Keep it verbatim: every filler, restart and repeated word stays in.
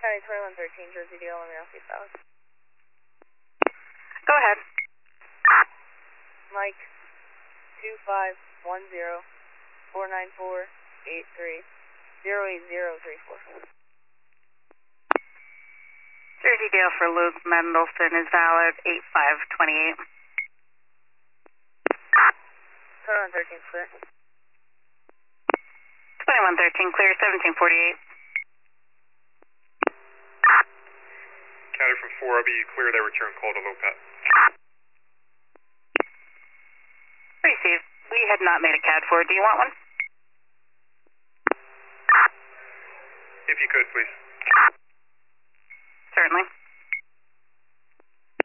County twenty-one thirteen, Jersey D L, let me know if you found. Go ahead. Mike, two five one zero, four nine four, eight three, zero eight zero three four. Jersey D L for Luke Mendelson is valid, eight five two eight. twenty-one thirteen, clear. twenty-one thirteen, clear, seventeen forty-eight. County from four, I'll be cleared, I return call to Lopat. Received. We had not made a C A D for. Do you want one? If you could, please. Certainly.